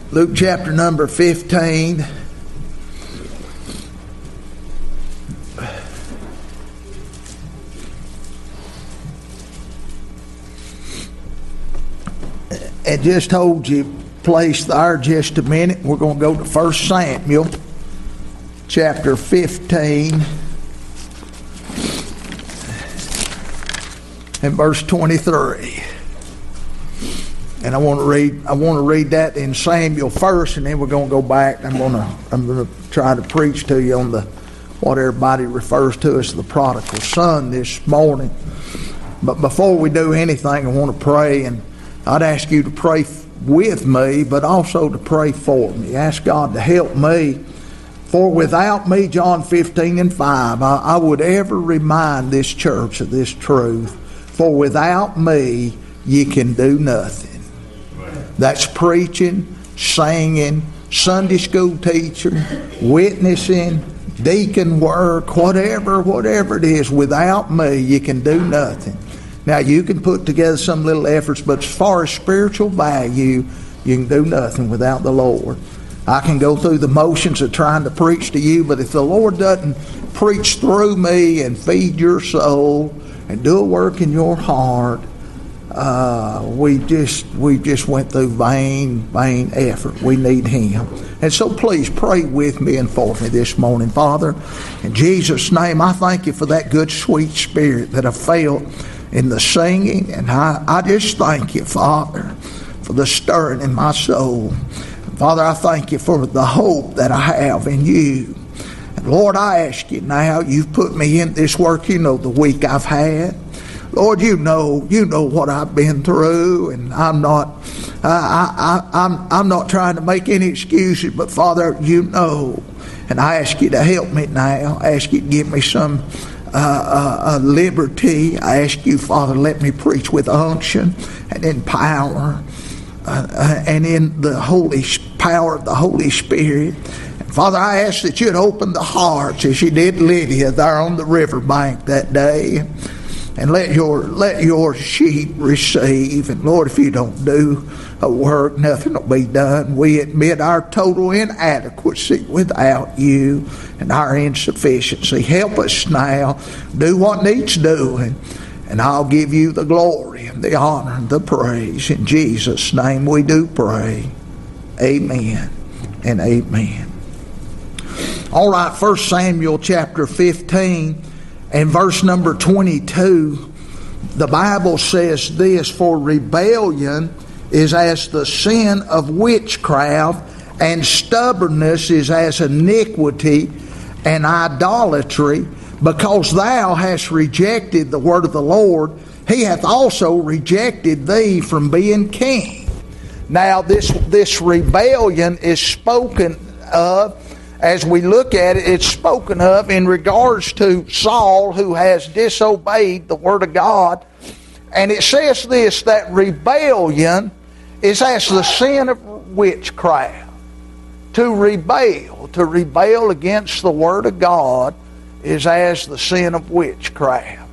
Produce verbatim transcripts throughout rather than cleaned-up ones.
Luke chapter number fifteen. And just hold your place there just a minute. We're going to go to First Samuel chapter fifteen and verse twenty-three. And I want to read I want to read that in Samuel first, and then we're going to go back. I'm going to I'm going to try to preach to you on the what everybody refers to as the prodigal son this morning. But before we do anything, I want to pray, and I'd ask you to pray with me, but also to pray for me. Ask God to help me. For without me, John fifteen and five, I, I would ever remind this church of this truth. For without me, you can do nothing. That's preaching, singing, Sunday school teaching, witnessing, deacon work, whatever, whatever it is. Without me, you can do nothing. Now, you can put together some little efforts, but as far as spiritual value, you can do nothing without the Lord. I can go through the motions of trying to preach to you, but if the Lord doesn't preach through me and feed your soul and do a work in your heart, uh, we just we just went through vain, vain effort. We need Him. And so please pray with me and for me this morning. Father, in Jesus' name, I thank you for that good, sweet spirit that I felt in the singing, and I, I just thank you, Father, for the stirring in my soul. Father, I thank you for the hope that I have in you. And Lord, I ask you now, you've put me in this work. You know the week I've had. Lord, you know, you know what I've been through, and I'm not, uh, I, I, I'm, I'm not trying to make any excuses, but Father, you know, and I ask you to help me now. I ask you to give me some Uh, uh, uh, liberty. I ask you, Father, let me preach with unction and in power uh, uh, and in the holy power of the Holy Spirit. And Father, I ask that you'd open the hearts as you did Lydia there on the riverbank that day, and let your let your sheep receive. And Lord, if you don't do a work, nothing will be done. We admit our total inadequacy without you and our insufficiency. Help us now. Do what needs doing, and I'll give you the glory and the honor and the praise. In Jesus' name we do pray. Amen and amen. All right, First Samuel chapter fifteen and verse number twenty-two, the Bible says this: for rebellion is as the sin of witchcraft, and stubbornness is as iniquity and idolatry. Because thou hast rejected the word of the Lord, he hath also rejected thee from being king. Now this, this rebellion is spoken of, as we look at it, it's spoken of in regards to Saul, who has disobeyed the word of God. And it says this, that rebellion is as the sin of witchcraft. To rebel, to rebel against the word of God is as the sin of witchcraft.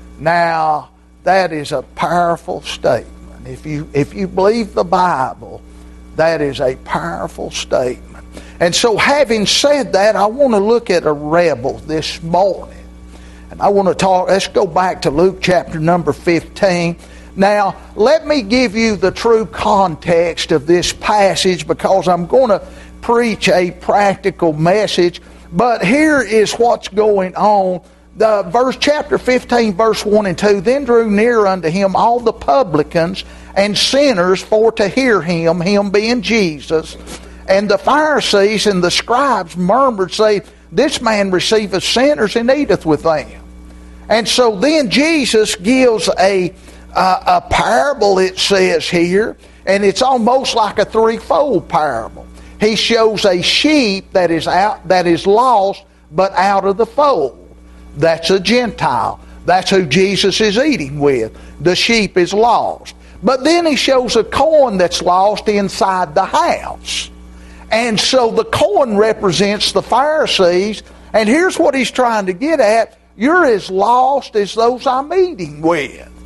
Now, that is a powerful statement. If you, if you believe the Bible, that is a powerful statement. And so having said that, I want to look at a rebel this morning. And I want to talk, let's go back to Luke chapter number fifteen. Now, let me give you the true context of this passage, because I'm going to preach a practical message. But here is what's going on. The verse chapter fifteen, verse one and two, then drew near unto him all the publicans and sinners for to hear him, him being Jesus. And the Pharisees and the scribes murmured, saying, this man receiveth sinners and eateth with them. And so then Jesus gives a, a, a parable, it says here, and it's almost like a threefold parable. He shows a sheep that is out, that is lost, but out of the fold. That's a Gentile. That's who Jesus is eating with. The sheep is lost. But then he shows a coin that's lost inside the house. And so the coin represents the Pharisees. And here's what he's trying to get at. You're as lost as those I'm eating with.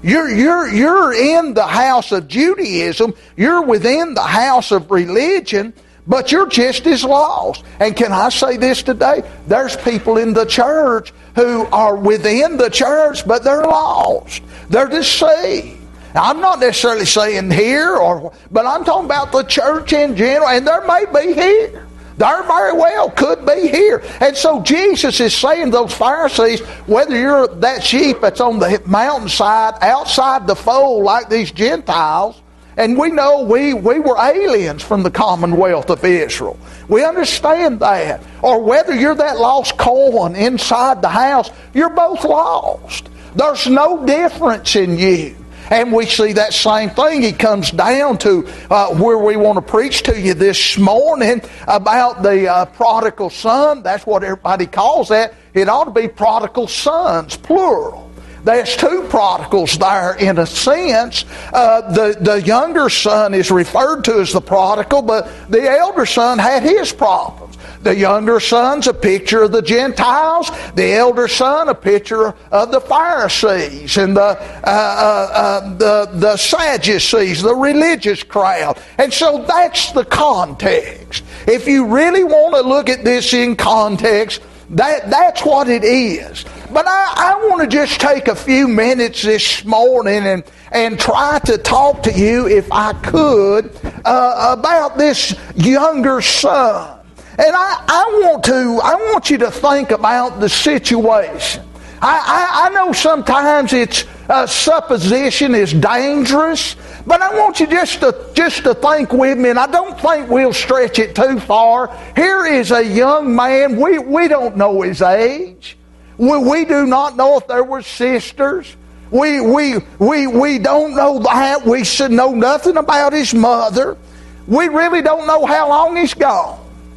You're, you're, you're in the house of Judaism. You're within the house of religion, but you're just as lost. And can I say this today? There's people in the church who are within the church, but they're lost. They're deceived. Now, I'm not necessarily saying here, or, but I'm talking about the church in general, and there may be here. There very well could be here. And so Jesus is saying to those Pharisees, whether you're that sheep that's on the mountainside, outside the fold like these Gentiles, and we know we, we were aliens from the commonwealth of Israel. We understand that. Or whether you're that lost coin inside the house, you're both lost. There's no difference in you. And we see that same thing. It comes down to uh, where we want to preach to you this morning about the uh, prodigal son. That's what everybody calls that. It ought to be prodigal sons, plural. There's two prodigals there in a sense. Uh, the, the younger son is referred to as the prodigal, but the elder son had his problems. The younger son's a picture of the Gentiles. The elder son, a picture of the Pharisees and the, uh, uh, uh, the, the Sadducees, the religious crowd. And so that's the context. If you really want to look at this in context, that, that's what it is. But I, I want to just take a few minutes this morning and, and try to talk to you, if I could, uh, about this younger son. And I, I want to, I want you to think about the situation. I, I, I know sometimes it's uh, supposition is dangerous, but I want you just to just to think with me, and I don't think we'll stretch it too far. Here is a young man. We we don't know his age. We we do not know if there were sisters. We we we we don't know that. We should know nothing about his mother. We really don't know how long he's gone.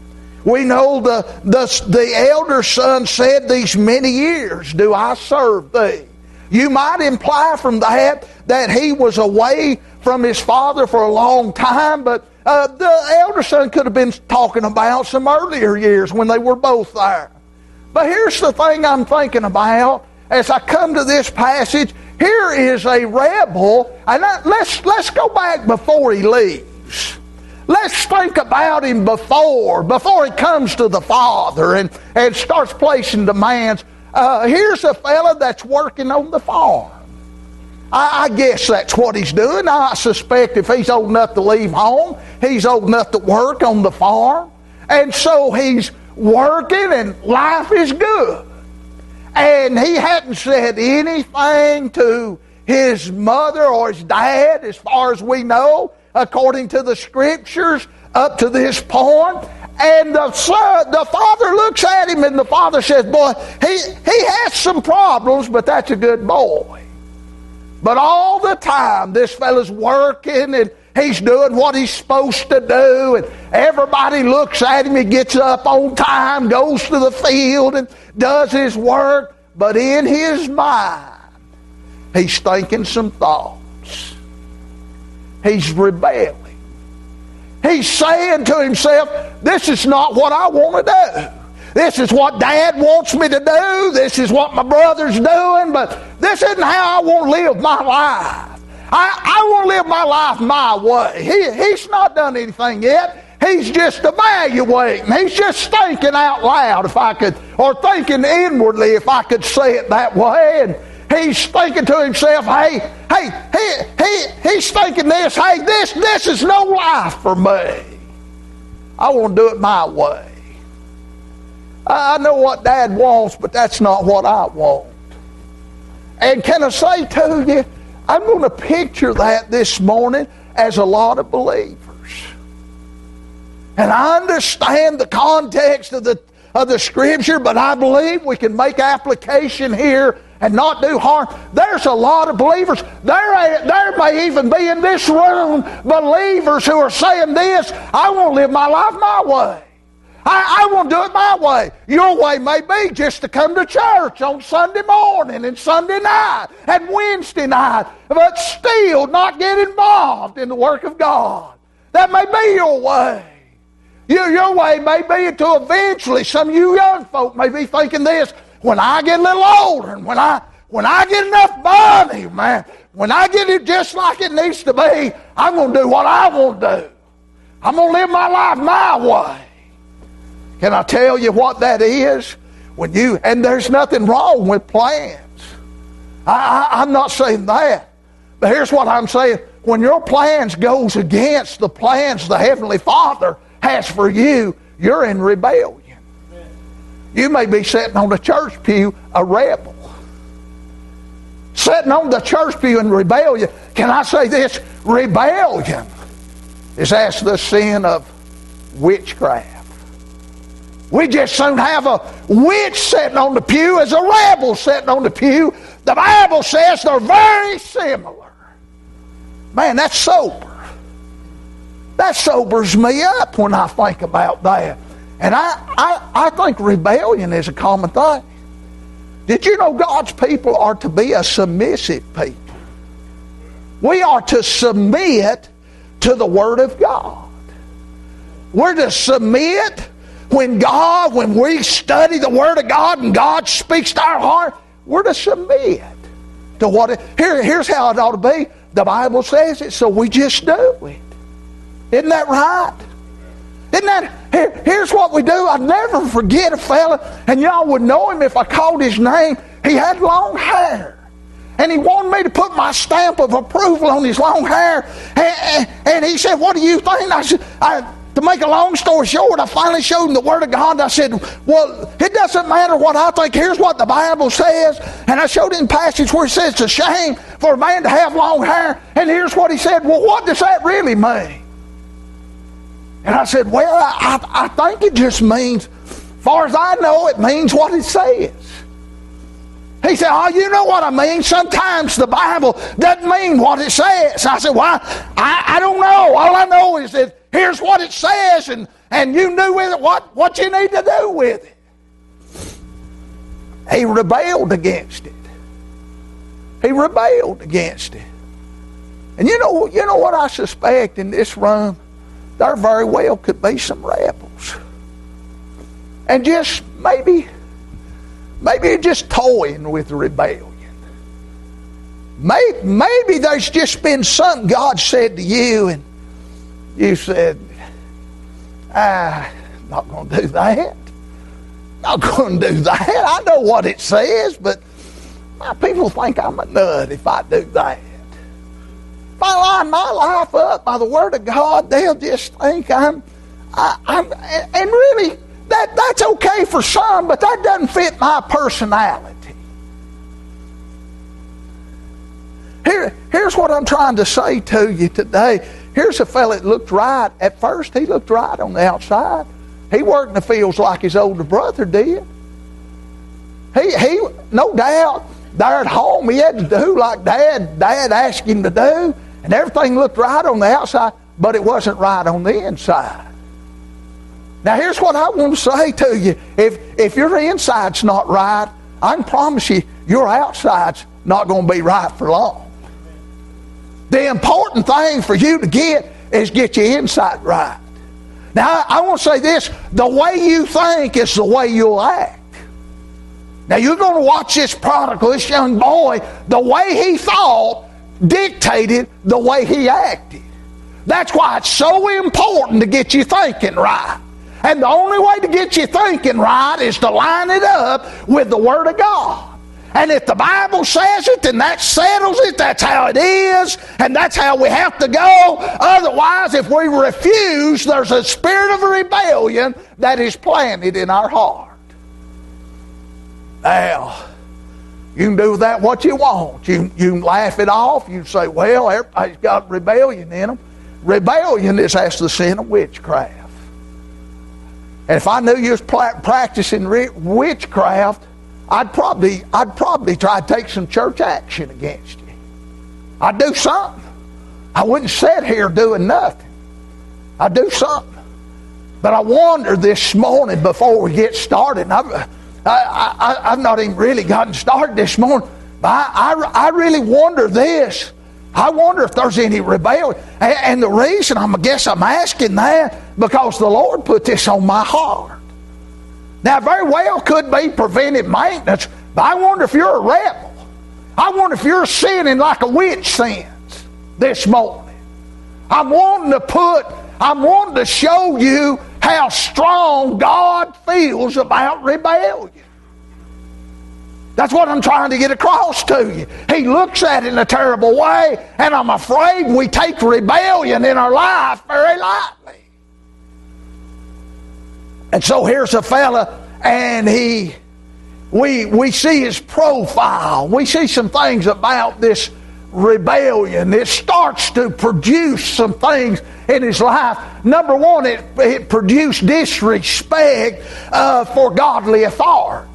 We know the, the, the elder son said, these many years do I serve thee. You might imply from that that he was away from his father for a long time, but uh, the elder son could have been talking about some earlier years when they were both there. But here's the thing I'm thinking about as I come to this passage. Here is a rebel, and I, let's, let's go back before he leaves. Let's think about him before, before he comes to the Father and, and starts placing demands. Uh, here's a fella that's working on the farm. I, I guess that's what he's doing. I suspect if he's old enough to leave home, he's old enough to work on the farm. And so he's working and life is good. And he hadn't said anything to his mother or his dad, as far as we know, according to the scriptures, up to this point. And the son, the father looks at him, and the father says, boy, he, he has some problems, but that's a good boy. But all the time, this fella's working, and he's doing what he's supposed to do, and everybody looks at him. He gets up on time, goes to the field, and does his work. But in his mind, he's thinking some thoughts. He's rebelling. He's saying to himself, this is not what I want to do. This is what Dad wants me to do. This is what my brother's doing, but this isn't how I want to live my life. I, I want to live my life my way. He, he's not done anything yet. He's just evaluating. He's just thinking out loud, if I could, or thinking inwardly, if I could say it that way. And he's thinking to himself, hey, hey, he, he, he's thinking this, hey, this, this is no life for me. I want to do it my way. I know what Dad wants, but that's not what I want. And can I say to you, I'm going to picture that this morning as a lot of believers. And I understand the context of the of the Scripture, but I believe we can make application here and not do harm. There's a lot of believers. There, there may even be in this room believers who are saying this, I want to live my life my way. I, I want to do it my way. Your way may be just to come to church on Sunday morning and Sunday night and Wednesday night, but still not get involved in the work of God. That may be your way. Your, your way may be to eventually, some of you young folk may be thinking this, when I get a little older and when I when I get enough money, man, when I get it just like it needs to be, I'm going to do what I want to do. I'm going to live my life my way. Can I tell you what that is? When you, and there's nothing wrong with plans. I, I, I'm not saying that. But here's what I'm saying. When your plans goes against the plans the Heavenly Father has for you, you're in rebellion. You may be sitting on the church pew a rebel. Sitting on the church pew in rebellion. Can I say this? Rebellion is as the sin of witchcraft. We just soon have a witch sitting on the pew as a rebel sitting on the pew. The Bible says they're very similar. Man, that's sober. That sobers me up when I think about that. And I, I, I think rebellion is a common thing. Did you know God's people are to be a submissive people? We are to submit to the Word of God. We're to submit when God, when we study the Word of God and God speaks to our heart, we're to submit to what it, here, here's how it ought to be. The Bible says it, so we just do it. Isn't that right? Isn't that, here, here's what we do. I'd never forget a fella, and y'all would know him if I called his name. He had long hair. And he wanted me to put my stamp of approval on his long hair. And, and, and he said, what do you think? I said, I, to make a long story short, I finally showed him the Word of God. I said, well, it doesn't matter what I think. Here's what the Bible says. And I showed him a passage where it says it's a shame for a man to have long hair. And here's what he said. Well, what does that really mean? And I said, well, I, I think it just means, as far as I know, it means what it says. He said, oh, you know what I mean? Sometimes the Bible doesn't mean what it says. I said, well, I, I don't know. All I know is that here's what it says, and, and you do with it what, what you need to do with it. He rebelled against it. He rebelled against it. And you know, you know what I suspect in this room? There very well could be some rebels. And just maybe, maybe just toying with rebellion. Maybe, maybe there's just been something God said to you and you said, ah, not going to do that. Not going to do that. I know what it says, but my people think I'm a nut if I do that. If I line my life up by the Word of God, they'll just think I'm, I, I'm, and really, that, that's okay for some, but that doesn't fit my personality. Here, here's what I'm trying to say to you today. Here's a fella that looked right. At first, he looked right on the outside. He worked in the fields like his older brother did. He, he, no doubt, there at home, he had to do like Dad, Dad asked him to do. And everything looked right on the outside, but it wasn't right on the inside. Now, here's what I want to say to you. If, if your inside's not right, I can promise you, your outside's not going to be right for long. The important thing for you to get is get your inside right. Now, I, I want to say this. The way you think is the way you'll act. Now, you're going to watch this prodigal, this young boy, the way he thought dictated the way he acted. That's why it's so important to get you thinking right. And the only way to get you thinking right is to line it up with the Word of God. And if the Bible says it, then that settles it. That's how it is. And that's how we have to go. Otherwise, if we refuse, there's a spirit of rebellion that is planted in our heart. Now, you can do with that what you want. You, you can laugh it off. You can say, well, everybody's got rebellion in them. Rebellion is as the sin of witchcraft. And if I knew you was practicing witchcraft, I'd probably, I'd probably try to take some church action against you. I'd do something. I wouldn't sit here doing nothing. I'd do something. But I wonder this morning before we get started, and I've, I, I, I've not even really gotten started this morning, but I, I, I really wonder this. I wonder if there's any rebellion. And, and the reason I'm, I guess I'm asking that, because the Lord put this on my heart. Now, very well could be preventive maintenance, but I wonder if you're a rebel. I wonder if you're sinning like a witch sins this morning. I'm wanting to put, I'm wanting to show you how strong God feels about rebellion. That's what I'm trying to get across to you. He looks at it in a terrible way, and I'm afraid we take rebellion in our life very lightly. And so here's a fella, and he, we we see his profile. We see some things about this rebellion. It starts to produce some things in his life. Number one, it, it produced disrespect uh, for godly authority.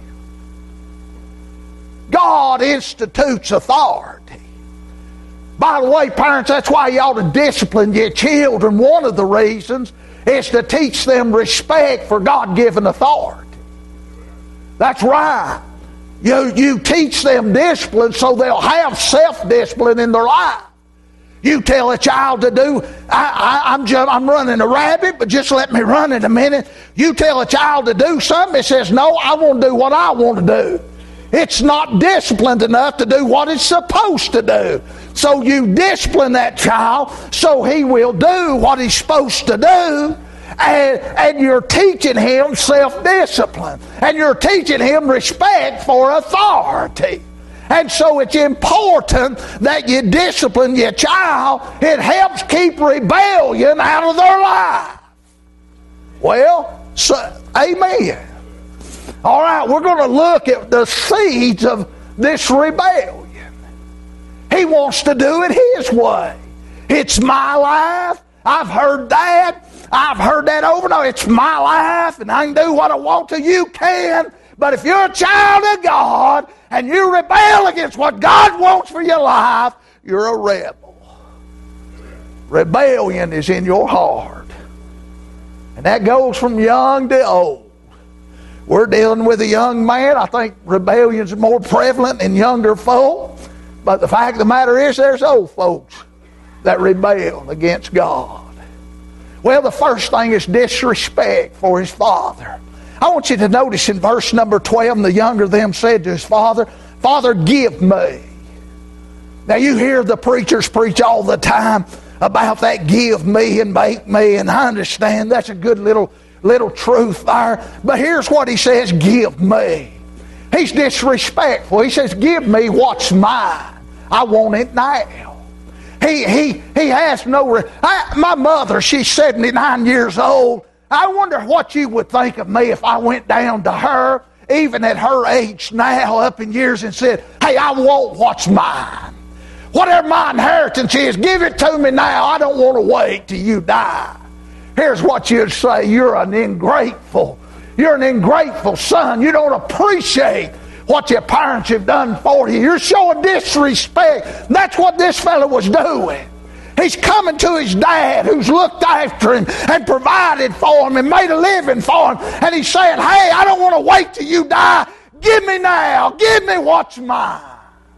God institutes authority. By the way, parents, that's why you ought to discipline your children. One of the reasons is to teach them respect for God-given authority. That's right. You, you teach them discipline so they'll have self-discipline in their life. You tell a child to do, I, I, I'm, just, I'm running a rabbit, but just let me run in a minute. You tell a child to do something, it says, no, I want to do what I want to do. It's not disciplined enough to do what it's supposed to do. So you discipline that child so he will do what he's supposed to do. And, and you're teaching him self-discipline. And you're teaching him respect for authority. And so it's important that you discipline your child. It helps keep rebellion out of their life. Well, so, amen. All right, we're going to look at the seeds of this rebellion. He wants to do it his way. It's my life. I've heard that. I've heard that over and over. It's my life, and I can do what I want to. You can. But if you're a child of God, and you rebel against what God wants for your life, you're a rebel. Rebellion is in your heart. And that goes from young to old. We're dealing with a young man. I think rebellion's more prevalent in younger folk. But the fact of the matter is there's old folks that rebel against God. Well, the first thing is disrespect for his father. I want you to notice in verse number twelve, the younger of them said to his father, Father, give me. Now you hear the preachers preach all the time about that give me and make me, and I understand that's a good little little truth there. But here's what he says, give me. He's disrespectful. He says, give me what's mine. I want it now. He he he has no... Re- I, my mother, she's seventy-nine years old. I wonder what you would think of me if I went down to her, even at her age now, up in years, and said, hey, I want what's mine. Whatever my inheritance is, give it to me now. I don't want to wait till you die. Here's what you'd say. You're an ungrateful. You're an ungrateful son. You don't appreciate what your parents have done for you. You're showing disrespect. That's what this fellow was doing. He's coming to his dad who's looked after him and provided for him and made a living for him. And he's saying, hey, I don't want to wait till you die. Give me now. Give me what's mine.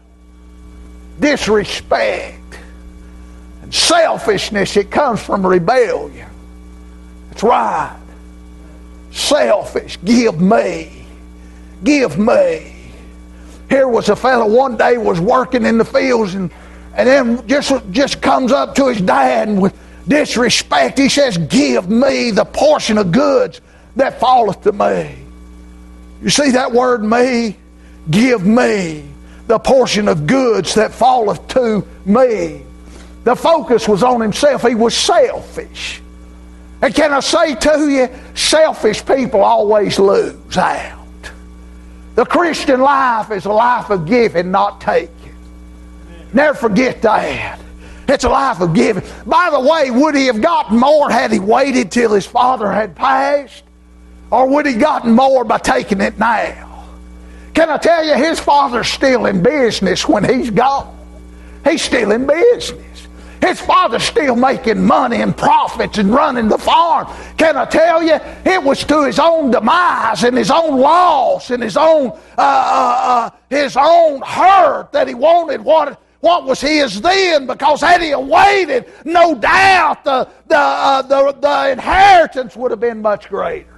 Disrespect and selfishness, it comes from rebellion. That's right. Selfish. Give me. Give me. Here was a fellow one day was working in the fields and, and then just, just comes up to his dad and with disrespect he says, give me the portion of goods that falleth to me. You see that word me? Give me the portion of goods that falleth to me. The focus was on himself. He was selfish. And can I say to you, selfish people always lose out. The Christian life is a life of giving, not taking. Never forget that. It's a life of giving. By the way, would he have gotten more had he waited till his father had passed? Or would he gotten more by taking it now? Can I tell you, his father's still in business when he's gone. He's still in business. His father's still making money and profits and running the farm. Can I tell you, it was to his own demise and his own loss and his own uh, uh, uh, his own hurt that he wanted what what was his then. Because had he waited, no doubt the the, uh, the the inheritance would have been much greater.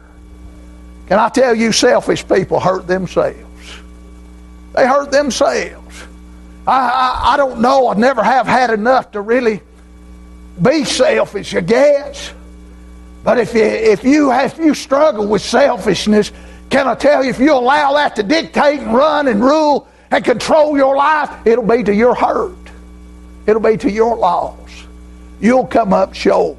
Can I tell you, selfish people hurt themselves. They hurt themselves. I, I, I don't know. I never have had enough to really be selfish, I guess. But if you, if you, if you struggle with selfishness, can I tell you, if you allow that to dictate and run and rule and control your life, it'll be to your hurt. It'll be to your loss. You'll come up short.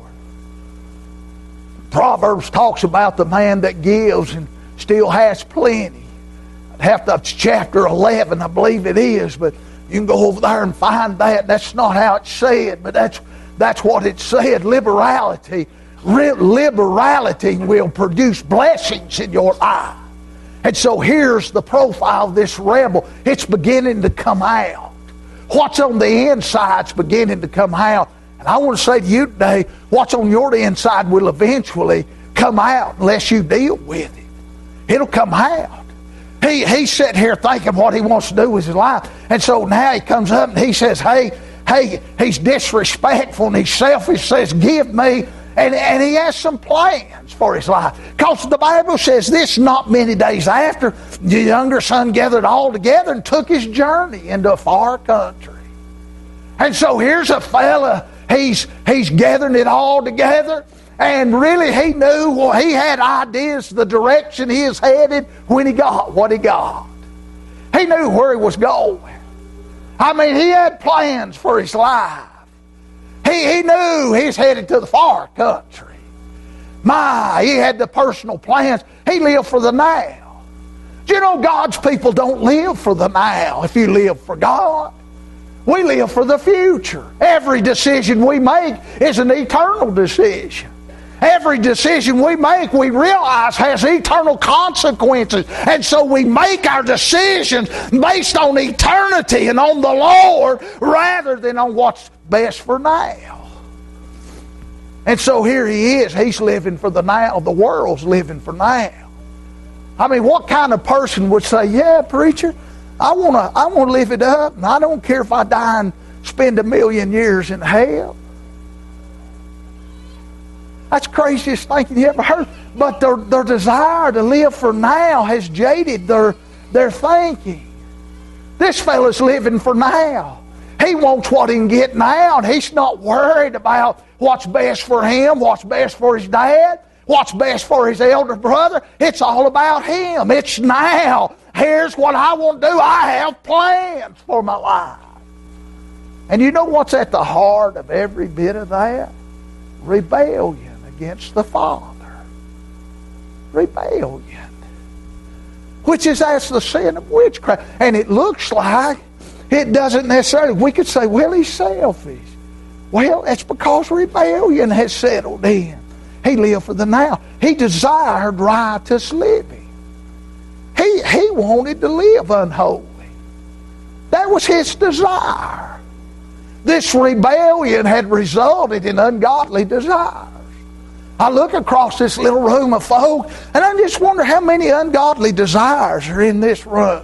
Proverbs talks about the man that gives and still has plenty. Half that's chapter eleven, I believe it is, but you can go over there and find that. That's not how it's said, but that's that's what it said. Liberality, liberality will produce blessings in your life. And so here's the profile of this rebel. It's beginning to come out. What's on the inside's beginning to come out. And I want to say to you today, what's on your inside will eventually come out unless you deal with it. It'll come out. He, he's sitting here thinking what he wants to do with his life. And so now he comes up and he says, hey, hey, he's disrespectful and he's selfish, says, give me. And, and he has some plans for his life. Because the Bible says this, not many days after, the younger son gathered all together and took his journey into a far country. And so here's a fella, he's, he's gathering it all together. And really he knew, well, he had ideas, the direction he is headed when he got what he got. He knew where he was going. I mean, he had plans for his life. He, he knew he's headed to the far country. My, he had the personal plans. He lived for the now. Do you know God's people don't live for the now if you live for God? We live for the future. Every decision we make is an eternal decision. Every decision we make, we realize has eternal consequences. And so we make our decisions based on eternity and on the Lord rather than on what's best for now. And so here he is. He's living for the now. The world's living for now. I mean, what kind of person would say, yeah, preacher, I want to I want to live it up, and I don't care if I die and spend a million years in hell. That's the craziest thinking you ever heard. But their, their desire to live for now has jaded their, their thinking. This fella's living for now. He wants what he can get now, and he's not worried about what's best for him, what's best for his dad, what's best for his elder brother. It's all about him. It's now. Here's what I want to do. I have plans for my life. And you know what's at the heart of every bit of that? Rebellion against the Father. Rebellion. Which is that's the sin of witchcraft. And it looks like it doesn't necessarily, we could say, well, he's selfish. Well, it's because rebellion has settled in. He lived for the now. He desired righteous living. He, he wanted to live unholy. That was his desire. This rebellion had resulted in ungodly desires. I look across this little room of folk, and I just wonder how many ungodly desires are in this room.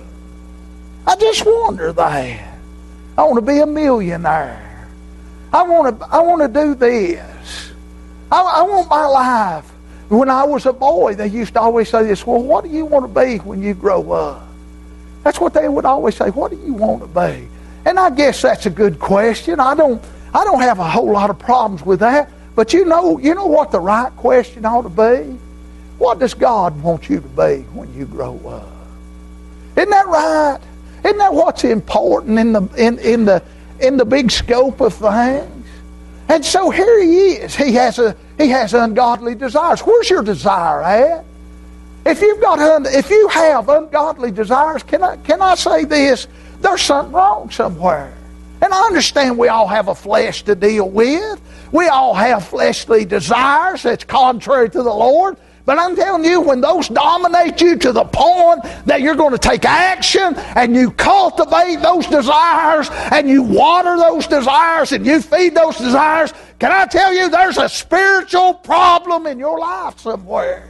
I just wonder that. I want to be a millionaire. I want to, I want to do this. I, I want my life. When I was a boy, they used to always say this, well, what do you want to be when you grow up? That's what they would always say, what do you want to be? And I guess that's a good question. I don't, I don't have a whole lot of problems with that. But you know, you know what the right question ought to be? What does God want you to be when you grow up? Isn't that right? Isn't that what's important in the in, in the in the big scope of things? And so here he is. He has a he has ungodly desires. Where's your desire at? If you've got un, if you have ungodly desires, can I can I say this? There's something wrong somewhere. And I understand we all have a flesh to deal with. We all have fleshly desires that's contrary to the Lord. But I'm telling you, when those dominate you to the point that you're going to take action and you cultivate those desires and you water those desires and you feed those desires, can I tell you there's a spiritual problem in your life somewhere?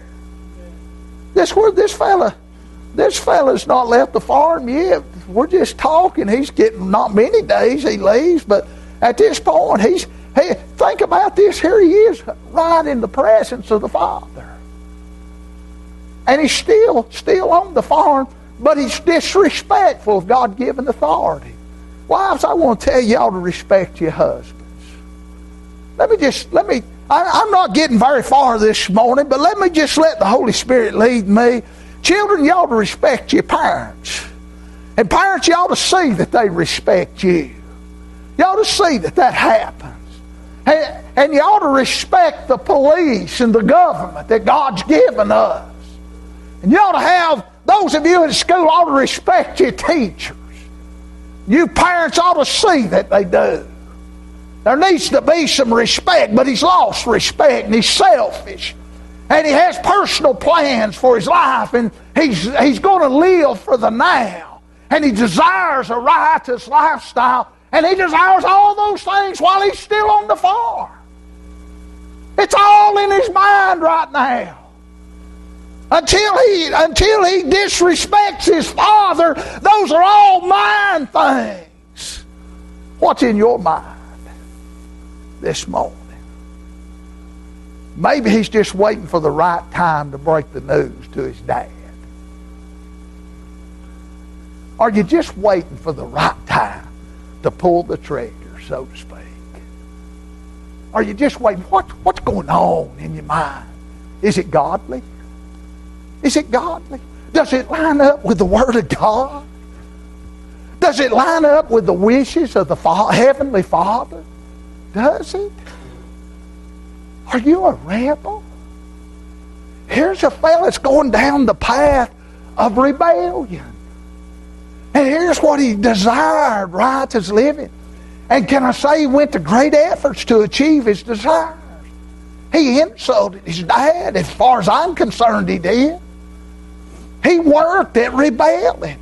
This where this fella, this fella's not left the farm yet. We're just talking. He's getting not many days he leaves, but at this point, he's hey, think about this. Here he is, right in the presence of the Father. And he's still, still on the farm, but he's disrespectful of God-given authority. Wives, I want to tell you, you ought to respect your husbands. Let me just, let me, I, I'm not getting very far this morning, but let me just let the Holy Spirit lead me. Children, you ought to respect your parents. And parents, you ought to see that they respect you. You ought to see that that happens. And, and you ought to respect the police and the government that God's given us. And you ought to have, those of you in school ought to respect your teachers. You parents ought to see that they do. There needs to be some respect, but he's lost respect and he's selfish. And he has personal plans for his life, and he's, he's going to live for the now. And he desires a righteous lifestyle, and he desires all those things while he's still on the farm. It's all in his mind right now. Until he, until he disrespects his father, those are all mind things. What's in your mind this morning? Maybe he's just waiting for the right time to break the news to his dad. Are you just waiting for the right time to pull the trigger, so to speak? Are you just waiting? What, what's going on in your mind? Is it godly? Is it godly? Does it line up with the Word of God? Does it line up with the wishes of the Fa- Heavenly Father? Does it? Are you a rebel? Here's a fellow that's going down the path of rebellion. And here's what he desired, righteous living. And can I say he went to great efforts to achieve his desires? He insulted his dad, as far as I'm concerned he did. He worked at rebelling.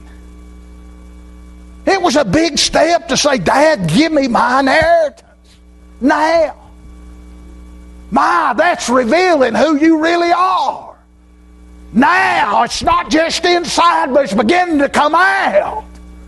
It was a big step to say, Dad, give me my inheritance now. My, that's revealing who you really are. Now, it's not just inside, but it's beginning to come out.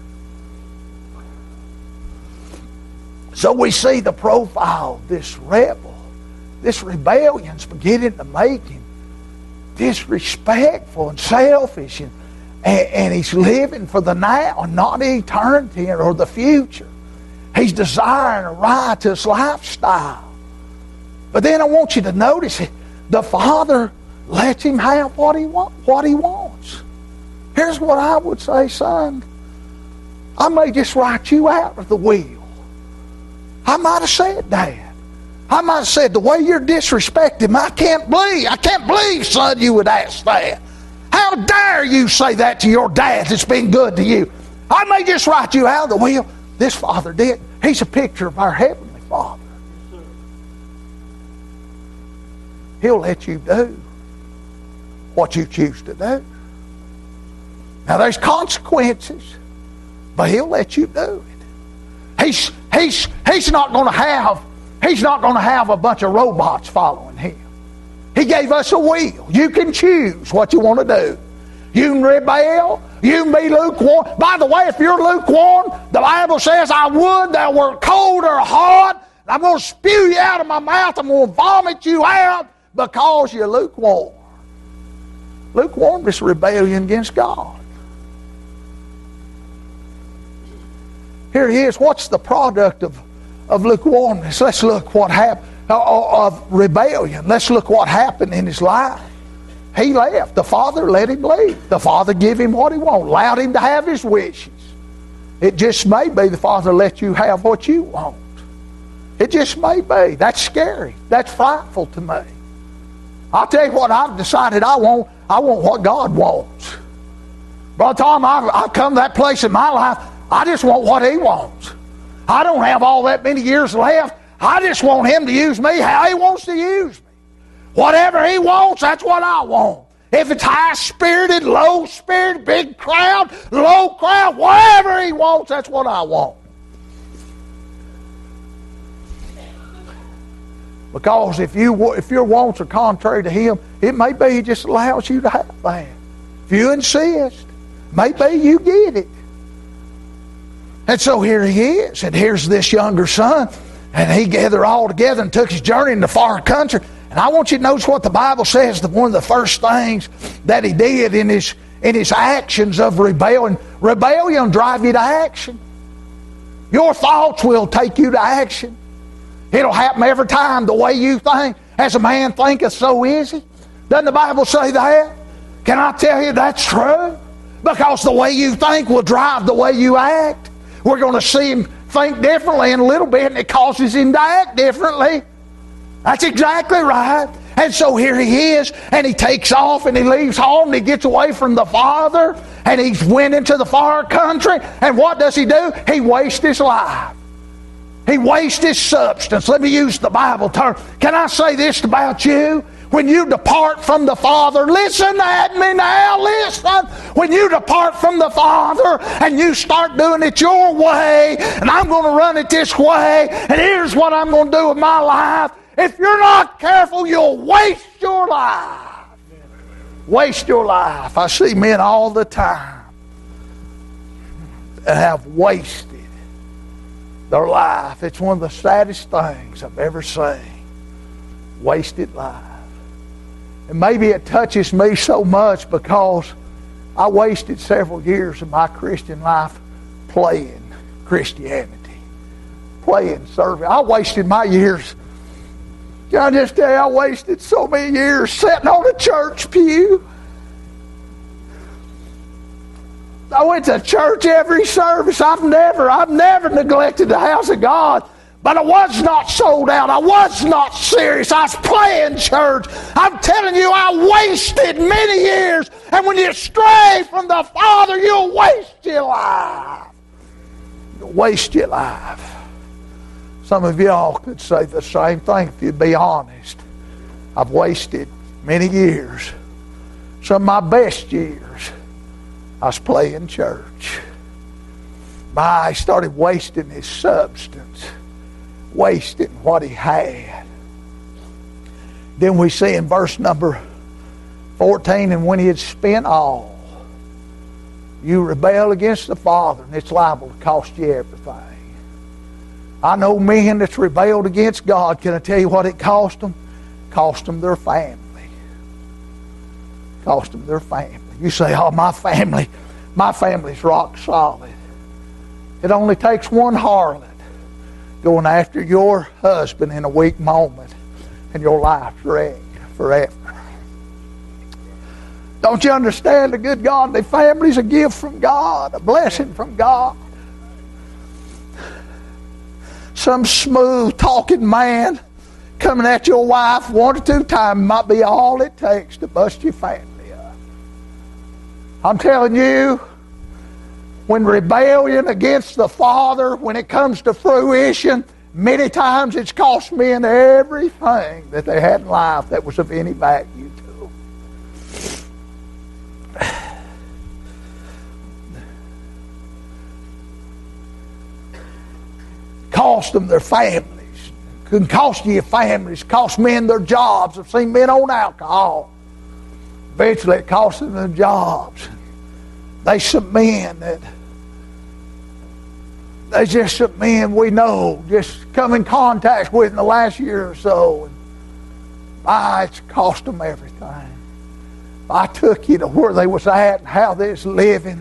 So we see the profile of this rebel. This rebellion's beginning to make him disrespectful and selfish, and, and, and he's living for the now, not eternity or the future. He's desiring a righteous lifestyle. But then I want you to notice it. The Father lets him have what he want, what he wants. Here's what I would say, son. I may just write you out of the will. I might have said, Dad. I might have said, the way you're disrespecting him, I can't believe, I can't believe, son, you would ask that. How dare you say that to your dad that's been good to you? I may just write you out of the will. This Father did. He's a picture of our Heavenly Father. He'll let you do what you choose to do. Now there's consequences, but he'll let you do it. He's he's he's not going to have he's not going to have a bunch of robots following him. He gave us a will. You can choose what you want to do. You can rebel. You can be lukewarm. By the way, if you're lukewarm, the Bible says, I would thou wert cold or hot. I'm going to spew you out of my mouth. I'm going to vomit you out because you're lukewarm. Lukewarm is rebellion against God. Here he is. What's the product of, of lukewarmness? Let's look what happened. Of rebellion. Let's look what happened in his life. He left. The Father let him leave. The Father gave him what he wanted. Allowed him to have his wishes. It just may be the Father let you have what you want. It just may be. That's scary. That's frightful to me. I'll tell you what I've decided I want. I want what God wants. By the time I've, I've come to that place in my life, I just want what he wants. I don't have all that many years left. I just want him to use me how he wants to use me. Whatever he wants, that's what I want. If it's high-spirited, low-spirited, big crowd, low crowd, whatever he wants, that's what I want. Because if you if your wants are contrary to him, it may be he just allows you to have that. If you insist, maybe you get it. And so here he is, and here's this younger son, and he gathered all together and took his journey into far country. And I want you to notice what the Bible says, that one of the first things that he did in his in his actions of rebellion. Rebellion drive you to action. Your thoughts will take you to action. It'll happen every time the way you think. As a man thinketh, so is he. Doesn't the Bible say that? Can I tell you that's true? Because the way you think will drive the way you act. We're going to see him think differently in a little bit, and it causes him to act differently. That's exactly right. And so here he is, and he takes off, and he leaves home, and he gets away from the Father, and he's went into the far country, and what does he do? He wastes his life. He wastes his substance. Let me use the Bible term. Can I say this about you? When you depart from the Father, listen at me now, listen. When you depart from the Father and you start doing it your way, and I'm going to run it this way, and here's what I'm going to do with my life, if you're not careful, you'll waste your life. Waste your life. I see men all the time that have wasted their life. It's one of the saddest things I've ever seen. Wasted life. And maybe it touches me so much because I wasted several years of my Christian life playing Christianity. Playing serving. I wasted my years. Can I just tell you, I wasted so many years sitting on a church pew. I went to church every service. I've never, I've never neglected the house of God. But I was not sold out. I was not serious. I was playing church. I'm telling you, I wasted many years. And when you stray from the Father, you'll waste your life. You'll waste your life. Some of y'all could say the same thing if you'd be honest. I've wasted many years. Some of my best years, I was playing church. I started wasting his substance. Wasting what he had. Then we see in verse number fourteen, and when he had spent all, you rebel against the Father, and it's liable to cost you everything. I know men that's rebelled against God. Can I tell you what it cost them? Cost them their family. Cost them their family. You say, oh, my family, my family's rock solid. It only takes one harlot going after your husband in a weak moment, and your life's wrecked forever. Don't you understand? A good godly family's a gift from God, a blessing from God. Some smooth talking man coming at your wife one or two times might be all it takes to bust your family up. I'm telling you, when rebellion against the Father, when it comes to fruition, many times it's cost men everything that they had in life that was of any value to them. Cost them their families. Couldn't cost you your families. Cost men their jobs. I've seen men on alcohol. Eventually it cost them their jobs. There's some men that There's just some men we know, just come in contact with in the last year or so. And my, it's cost them everything. I took you to where they was at and how they was living.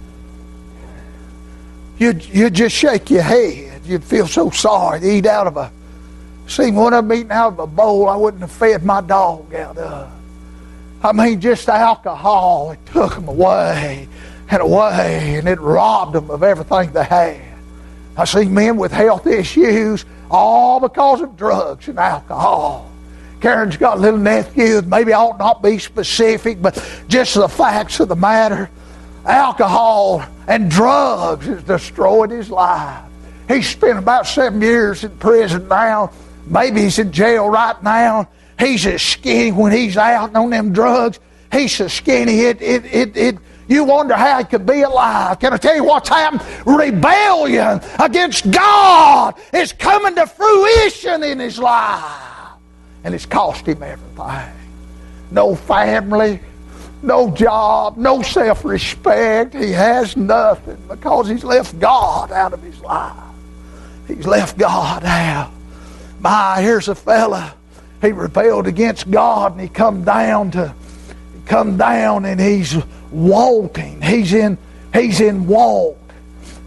You'd, you'd just shake your head. You'd feel so sorry to eat out of a, see one of them eating out of a bowl I wouldn't have fed my dog out of. I mean, just alcohol, it took them away and away, and it robbed them of everything they had. I see men with health issues, all because of drugs and alcohol. Karen's got a little nephew, maybe I ought not be specific, but just the facts of the matter. Alcohol and drugs has destroyed his life. He's spent about seven years in prison now. Maybe he's in jail right now. He's as skinny when he's out on them drugs. He's so skinny, it, it, it, it, you wonder how he could be alive. Can I tell you what's happened? Rebellion against God is coming to fruition in his life. And it's cost him everything. No family, no job, no self-respect. He has nothing because he's left God out of his life. He's left God out. My, here's a fella. He rebelled against God, and he come down to, come down, and he's wanting. He's in, he's in want.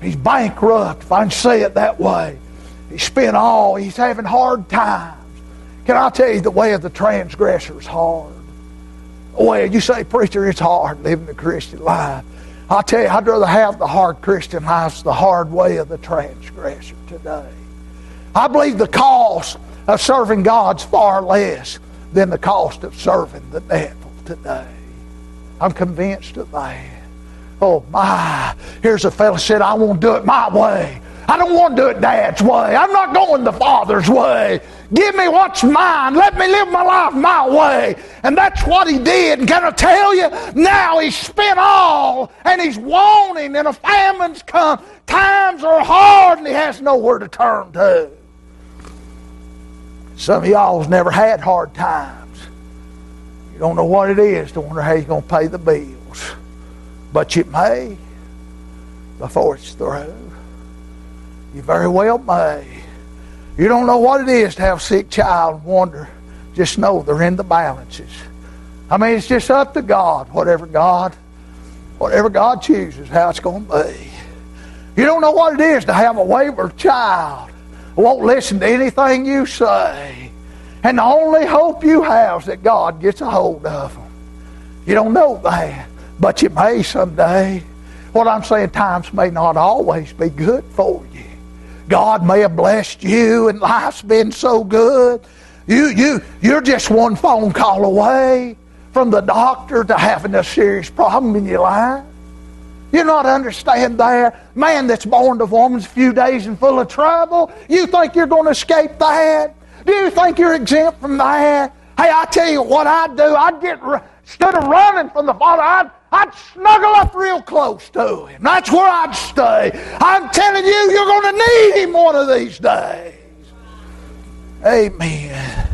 He's bankrupt, if I can say it that way. He spent all. He's having hard times. Can I tell you, the way of the transgressor is hard. Well, you say, preacher, it's hard living the Christian life. I'll tell you, I'd rather have the hard Christian life than the hard way of the transgressor today. I believe the cost of serving God's far less than the cost of serving the devil today. I'm convinced of that. Oh my, here's a fellow said, I won't do it my way. I don't want to do it Dad's way. I'm not going the Father's way. Give me what's mine. Let me live my life my way. And that's what he did. And can I tell you, now he's spent all and he's wanting, and a famine's come. Times are hard and he has nowhere to turn to. Some of y'all's never had hard times. You don't know what it is to wonder how you're going to pay the bills. But you may before it's through. You very well may. You don't know what it is to have a sick child and wonder. Just know they're in the balances. I mean, it's just up to God. Whatever God, whatever God chooses, how it's going to be. You don't know what it is to have a wayward child who won't listen to anything you say. And the only hope you have is that God gets a hold of them. You don't know that, but you may someday. What I'm saying, times may not always be good for you. God may have blessed you and life's been so good. You, you, you're just one phone call away from the doctor to having a serious problem in your life. You not understand that? Man that's born to woman's a few days and full of trouble. You think you're going to escape that? Do you think you're exempt from that? Hey, I tell you what I'd do. I'd get, instead of running from the Father, I'd I'd snuggle up real close to him. That's where I'd stay. I'm telling you, you're going to need him one of these days. Amen.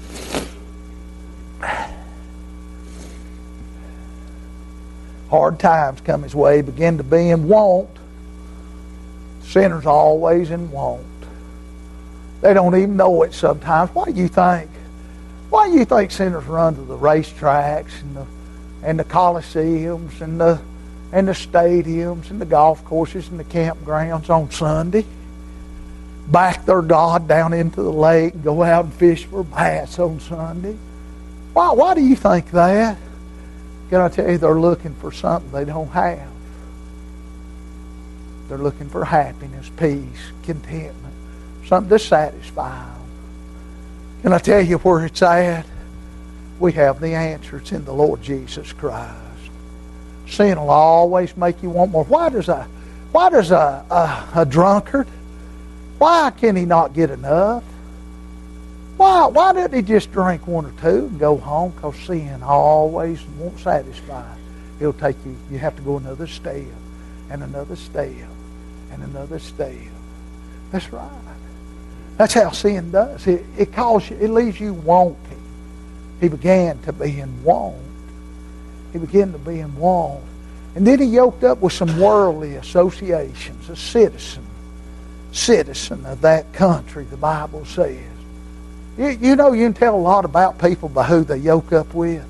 Hard times come his way, begin to be in want. Sinners are always in want. They don't even know it sometimes. Why do you think? Why do you think sinners run to the racetracks and the and the coliseums and the and the stadiums and the golf courses and the campgrounds on Sunday? Back their God down into the lake and go out and fish for bass on Sunday. Why, why do you think that? Can I tell you, they're looking for something they don't have. They're looking for happiness, peace, contentment, something to satisfy them. Can I tell you where it's at? We have the answer. It's in the Lord Jesus Christ. Sin will always make you want more. Why does a, why does a, a, a drunkard, why can he not get enough? Why, why doesn't he just drink one or two and go home? Because sin always won't satisfy. It'll take you, you have to go another step and another step and another step. That's right. That's how sin does. It, it calls you, it leaves you wanting. He began to be in want. He began to be in want. And then he yoked up with some worldly associations, a citizen, citizen of that country, the Bible says. You, you know, you can tell a lot about people by who they yoke up with.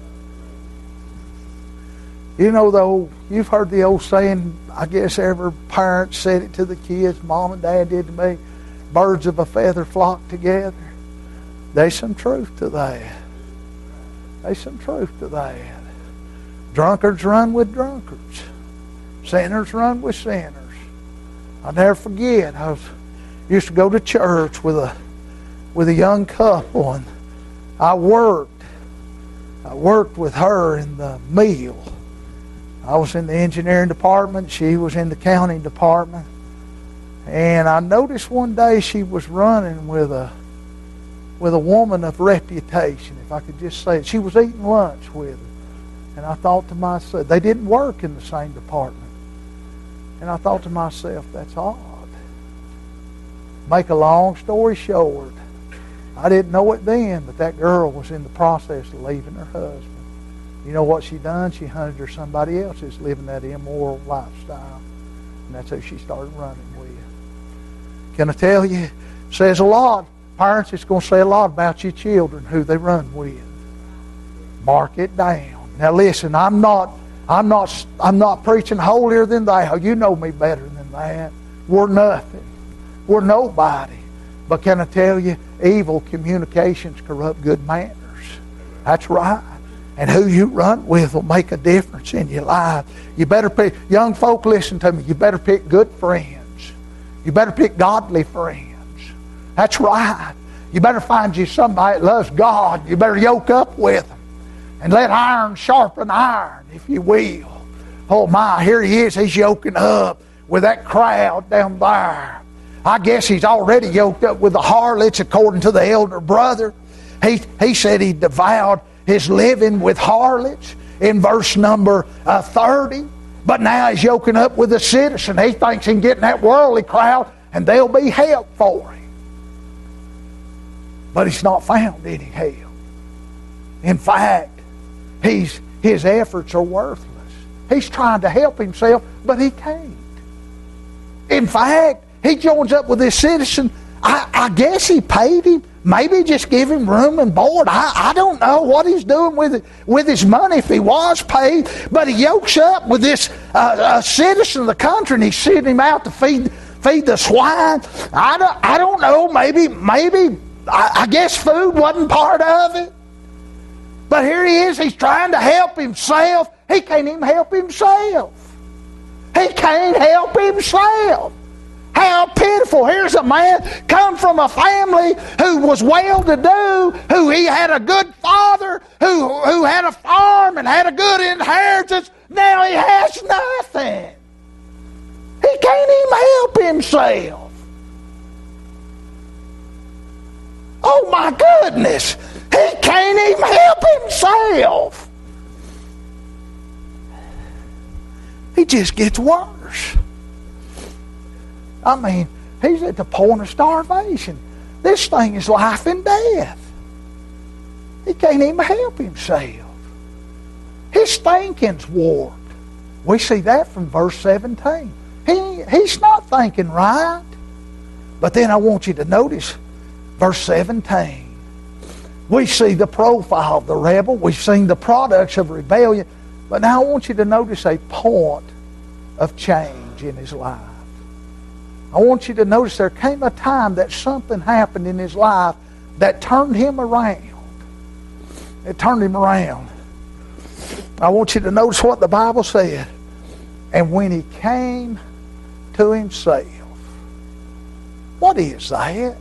You know, the old, you've heard the old saying, I guess every parent said it to the kids, Mom and Dad did to me, birds of a feather flock together. There's some truth to that. There's some truth to that. Drunkards run with drunkards. Sinners run with sinners. I'll never forget, I was, used to go to church with a with a young couple, and I worked. I worked with her in the mill. I was in the engineering department. She was in the accounting department. And I noticed one day she was running with a with a woman of reputation, if I could just say it. She was eating lunch with her. And I thought to myself, they didn't work in the same department. And I thought to myself, that's odd. Make a long story short, I didn't know it then, but that girl was in the process of leaving her husband. You know what she done? She hunted her somebody else who's living that immoral lifestyle. And that's who she started running with. Can I tell you, it says a lot. Parents, it's going to say a lot about your children, who they run with. Mark it down. Now listen, I'm not, I'm not, I'm not preaching holier than thou. You know me better than than that. We're nothing. We're nobody. But can I tell you, evil communications corrupt good manners. That's right. And who you run with will make a difference in your life. You better pick, young folk, listen to me, you better pick good friends. You better pick godly friends. That's right. You better find you somebody that loves God. You better yoke up with them. And let iron sharpen iron, if you will. Oh my, here he is. He's yoking up with that crowd down there. I guess he's already yoked up with the harlots, according to the elder brother. He, he said he devoured his living with harlots in verse number uh, thirty. But now he's yoking up with a citizen. He thinks he can get in that worldly crowd and there'll be help for him. But he's not found any help. In fact, he's, his efforts are worthless. He's trying to help himself, but he can't. In fact, he joins up with this citizen. I, I guess he paid him. Maybe just give him room and board. I, I don't know what he's doing with it, with his money if he was paid. But he yokes up with this uh, a citizen of the country, and he's sending him out to feed feed the swine. I don't, I don't know. Maybe maybe I, I guess food wasn't part of it. But here he is. He's trying to help himself. He can't even help himself. He can't help himself. How pitiful. Here's a man come from a family who was well-to-do, who he had a good father, who, who had a farm and had a good inheritance. Now he has nothing. He can't even help himself. Oh my goodness. He can't even help himself. He just gets worse. I mean, he's at the point of starvation. This thing is life and death. He can't even help himself. His thinking's warped. We see that from verse seventeen. He, he's not thinking right. But then I want you to notice verse seventeen. We see the profile of the rebel. We've seen the products of rebellion. But now I want you to notice a point of change in his life. I want you to notice there came a time that something happened in his life that turned him around. It turned him around. I want you to notice what the Bible said. And when he came to himself. What is that?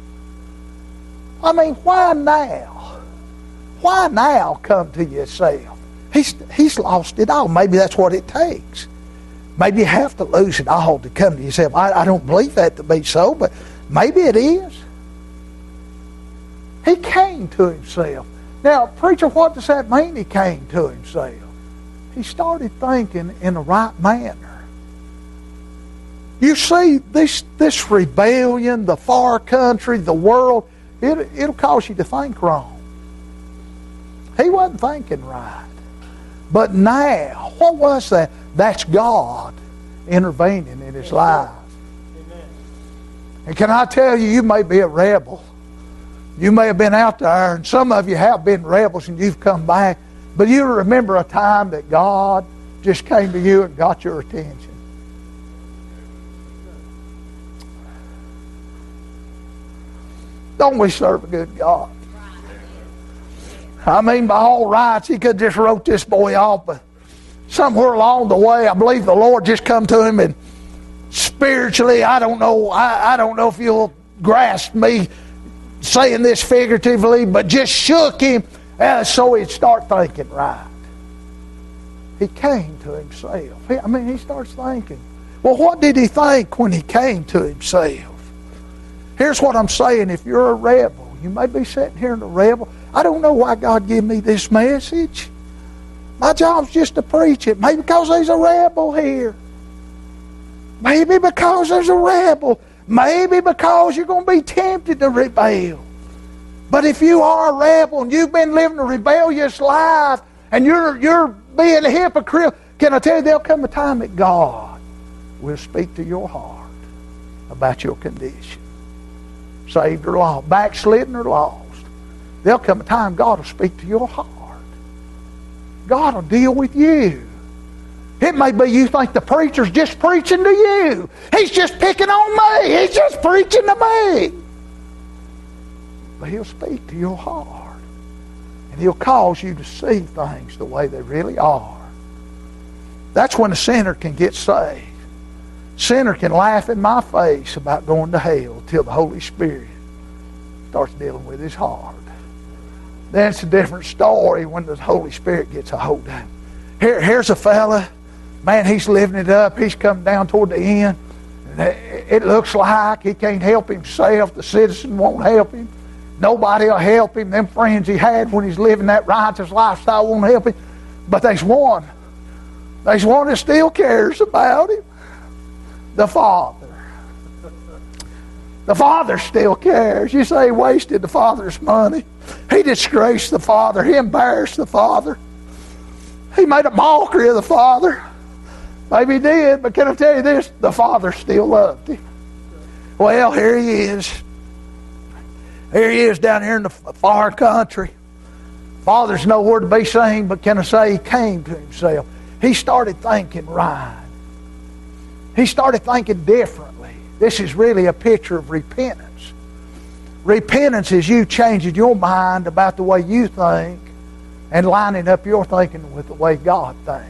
I mean, why now? Why now come to yourself? He's, he's lost it all. Maybe that's what it takes. Maybe you have to lose it all to come to yourself. I, I don't believe that to be so, but maybe it is. He came to himself. Now, preacher, what does that mean he came to himself? He started thinking in the right manner. You see, this, this rebellion, the far country, the world, it, it'll cause you to think wrong. He wasn't thinking right. But now, what was that? That's God intervening in his life. Amen. And can I tell you, you may be a rebel. You may have been out there, and some of you have been rebels and you've come back. But you remember a time that God just came to you and got your attention. Don't we serve a good God? I mean, by all rights, he could have just wrote this boy off, but somewhere along the way, I believe the Lord just come to him and spiritually, I don't know, I, I don't know if you'll grasp me saying this figuratively, but just shook him uh, so he'd start thinking right. He came to himself. He, I mean, he starts thinking. Well, what did he think when he came to himself? Here's what I'm saying. If you're a rebel, you may be sitting here in a rebel. I don't know why God gave me this message. My job's just to preach it. Maybe because there's a rebel here. Maybe because there's a rebel. Maybe because you're going to be tempted to rebel. But if you are a rebel and you've been living a rebellious life and you're, you're being a hypocrite, can I tell you, there'll come a time that God will speak to your heart about your condition. Saved or lost, backslidden or lost. There'll come a time God will speak to your heart. God will deal with you. It may be you think the preacher's just preaching to you. He's just picking on me. He's just preaching to me. But He'll speak to your heart. And He'll cause you to see things the way they really are. That's when a sinner can get saved. Sinner can laugh in my face about going to hell till the Holy Spirit starts dealing with his heart. Then it's a different story when the Holy Spirit gets a hold of him. Here, here's a fella. Man, he's living it up. He's come down toward the end. It looks like he can't help himself. The citizen won't help him. Nobody will help him. Them friends he had when he's living that righteous lifestyle won't help him. But there's one. There's one that still cares about him. The Father. The Father still cares. You say he wasted the Father's money. He disgraced the Father. He embarrassed the Father. He made a mockery of the Father. Maybe he did, but can I tell you this? The Father still loved him. Well, here he is. Here he is down here in the far country. Father's nowhere to be seen, but can I say he came to himself. He started thinking right. He started thinking differently. This is really a picture of repentance. Repentance is you changing your mind about the way you think and lining up your thinking with the way God thinks.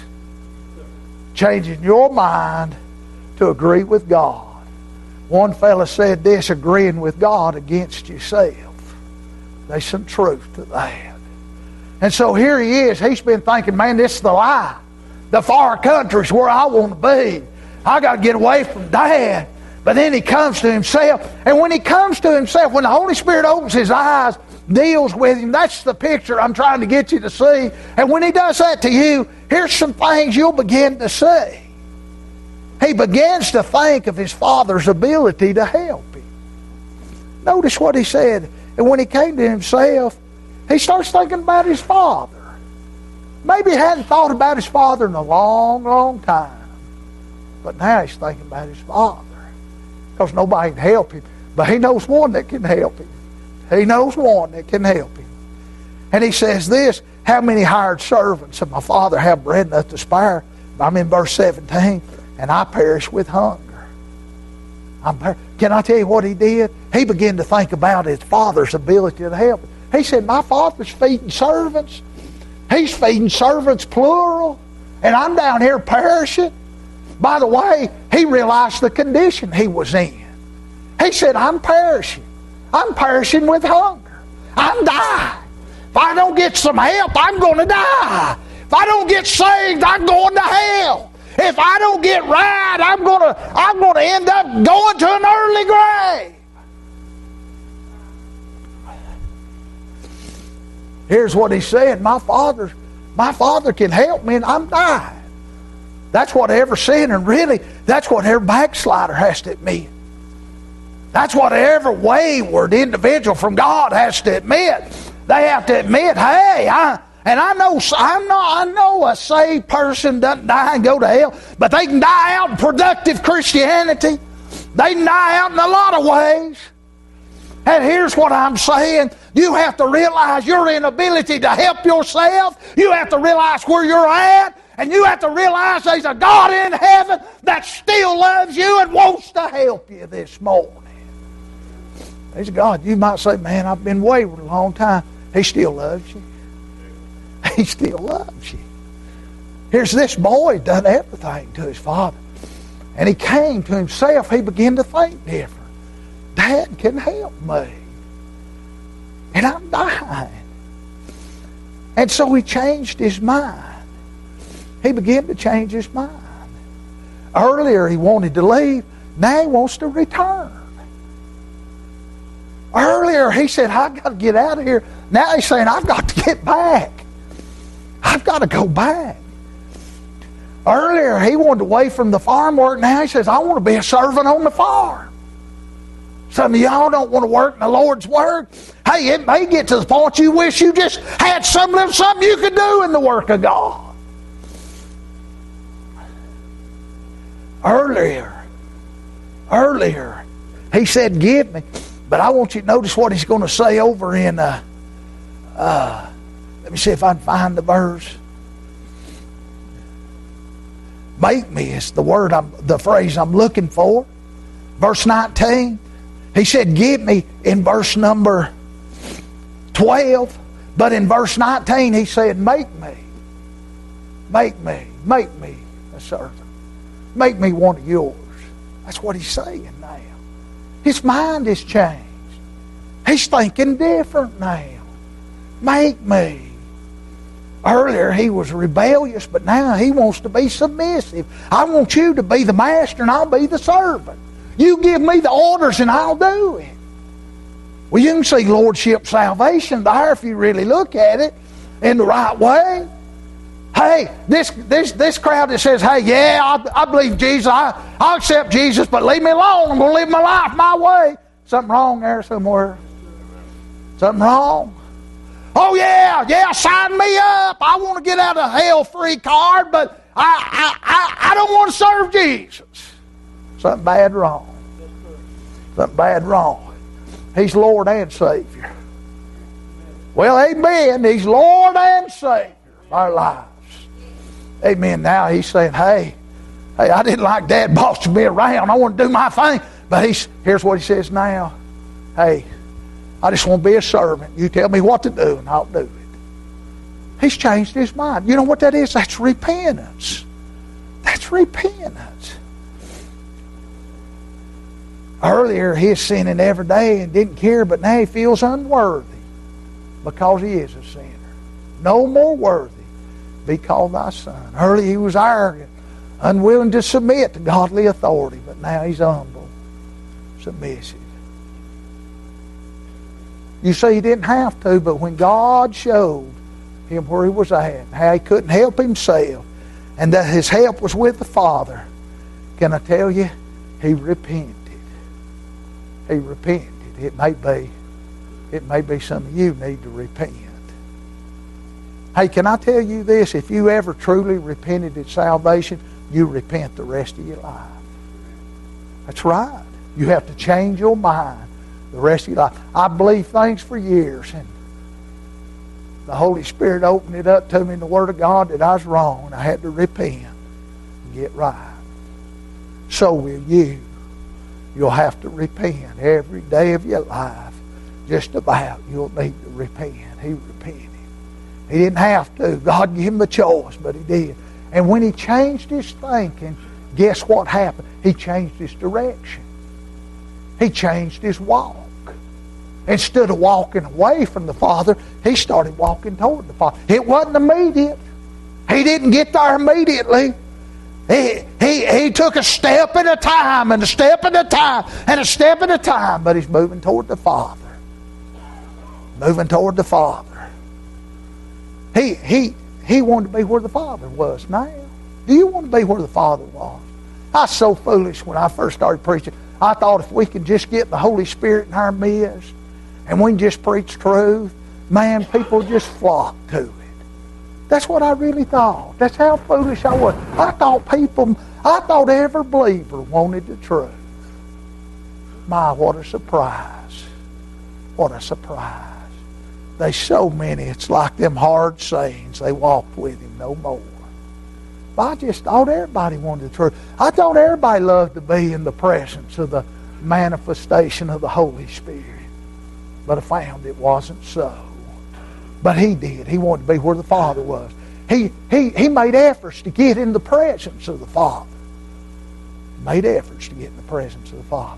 Changing your mind to agree with God. One fella said this, agreeing with God against yourself. There's some truth to that. And so here he is. He's been thinking, man, this is the lie. The far country's where I want to be. I got to get away from Dad. But then he comes to himself. And when he comes to himself, when the Holy Spirit opens his eyes, deals with him, that's the picture I'm trying to get you to see. And when he does that to you, here's some things you'll begin to see. He begins to think of his Father's ability to help him. Notice what he said. And when he came to himself, he starts thinking about his Father. Maybe he hadn't thought about his Father in a long, long time. But now he's thinking about his Father. Because nobody can help him. But he knows one that can help him. He knows one that can help him. And he says this, how many hired servants of my Father have bread enough to spare? I'm in verse seventeen. And I perish with hunger. I'm per- Can I tell you what he did? He began to think about his Father's ability to help him. He said, my Father's feeding servants. He's feeding servants plural. And I'm down here perishing. By the way, he realized the condition he was in. He said, I'm perishing. I'm perishing with hunger. I'm dying. If I don't get some help, I'm going to die. If I don't get saved, I'm going to hell. If I don't get right, I'm going to, I'm going to end up going to an early grave. Here's what he said, my father, my father can help me and I'm dying. That's what every sinner, really, that's what every backslider has to admit. That's what every wayward individual from God has to admit. They have to admit, hey, I, and I know, I'm not, I know a saved person doesn't die and go to hell, but they can die out in productive Christianity. They can die out in a lot of ways. And here's what I'm saying. You have to realize your inability to help yourself. You have to realize where you're at. And you have to realize there's a God in heaven that still loves you and wants to help you this morning. There's a God. You might say, man, I've been wayward a long time. He still loves you. He still loves you. Here's this boy done everything to his father. And he came to himself. He began to think different. Dad can help me. And I'm dying. And so he changed his mind. He began to change his mind. Earlier he wanted to leave. Now he wants to return. Earlier he said, I've got to get out of here. Now he's saying, I've got to get back. I've got to go back. Earlier he wanted away from the farm work. Now he says, I want to be a servant on the farm. Some of y'all don't want to work in the Lord's work. Hey, it may get to the point you wish you just had some little something you could do in the work of God. Earlier, earlier, he said, give me. But I want you to notice what he's going to say over in, uh, uh, let me see if I can find the verse. Make me is the word, I'm, the phrase I'm looking for. Verse nineteen, he said, give me in verse number twelve. But in verse nineteen, he said, make me. Make me. Make me a servant. Make me one of yours. That's what he's saying now. His mind has changed. He's thinking different now. Make me. Earlier he was rebellious, but now he wants to be submissive. I want you to be the master and I'll be the servant. You give me the orders and I'll do it. Well, you can see lordship salvation there if you really look at it in the right way. Hey, this this this crowd that says, hey, yeah, I, I believe Jesus, I, I accept Jesus, but leave me alone. I'm going to live my life my way. Something wrong there somewhere? Something wrong? Oh, yeah, yeah, sign me up. I want to get out of hell free card, but I, I, I, I don't want to serve Jesus. Something bad wrong. Something bad wrong. He's Lord and Savior. Well, amen. He's Lord and Savior of our lives. Amen. Now he's saying, hey, hey, I didn't like Dad bossing me around. I want to do my thing. But he's here's what he says now. Hey, I just want to be a servant. You tell me what to do and I'll do it. He's changed his mind. You know what that is? That's repentance. That's repentance. Earlier he was sinning every day and didn't care, but now he feels unworthy because he is a sinner. No more worthy. Be called thy son. Earlier he was arrogant, unwilling to submit to godly authority, but now he's humble, submissive. You see, he didn't have to, but when God showed him where he was at, how he couldn't help himself, and that his help was with the Father, can I tell you, he repented. He repented. It may be, it may be some of you need to repent. Hey, can I tell you this? If you ever truly repented at salvation, you repent the rest of your life. That's right. You have to change your mind the rest of your life. I believed things for years, and the Holy Spirit opened it up to me in the Word of God that I was wrong, and I had to repent and get right. So will you. You'll have to repent every day of your life. Just about you'll need to repent. He repented. He didn't have to. God gave him the choice, but he did. And when he changed his thinking, guess what happened? He changed his direction. He changed his walk. Instead of walking away from the Father, he started walking toward the Father. It wasn't immediate. He didn't get there immediately. He, he, he took a step at a time, and a step at a time, and a step at a time, but he's moving toward the Father. Moving toward the Father. He, he, he wanted to be where the Father was now. Do you want to be where the Father was? I was so foolish when I first started preaching. I thought if we could just get the Holy Spirit in our midst and we can just preach truth, man, people just flock to it. That's what I really thought. That's how foolish I was. I thought people, I thought every believer wanted the truth. My, what a surprise. What a surprise. There's so many, it's like them hard sayings. They walked with him no more. But I just thought everybody wanted the truth. I thought everybody loved to be in the presence of the manifestation of the Holy Spirit. But I found it wasn't so. But he did. He wanted to be where the Father was. He, he, he made efforts to get in the presence of the Father. Made efforts to get in the presence of the Father.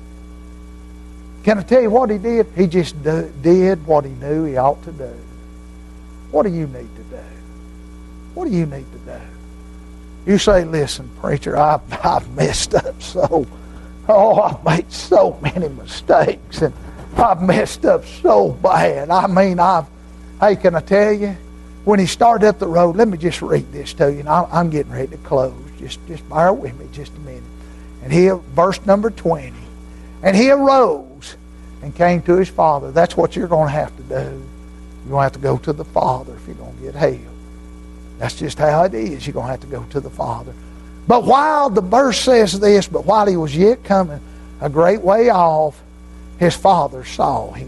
Can I tell you what he did? He just do, did what he knew he ought to do. What do you need to do? What do you need to do? You say, listen, preacher, I've, I've messed up so. Oh, I've made so many mistakes, and I've messed up so bad. I mean, I've, hey, can I tell you? When he started up the road, let me just read this to you, and I'm getting ready to close. Just, just bear with me just a minute. And he, verse number twenty. And he arose and came to his father. That's what you're going to have to do. You're going to have to go to the Father if you're going to get help. That's just how it is. You're going to have to go to the Father. But while the verse says this, but while he was yet coming a great way off, his father saw him.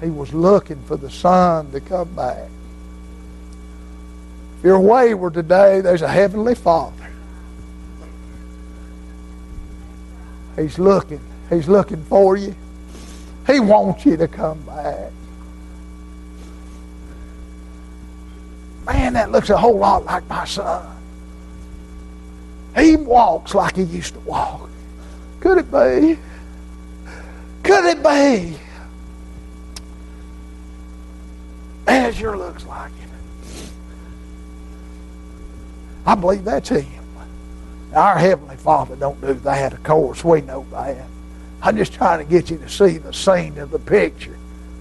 He was looking for the Son to come back. If you're wayward today, there's a Heavenly Father. He's looking. He's looking for you. He wants you to come back. Man, that looks a whole lot like my son. He walks like he used to walk. Could it be? Could it be? Man, it sure looks like it. I believe that's him. Now, our Heavenly Father don't do that, of course. We know that. I'm just trying to get you to see the scene of the picture.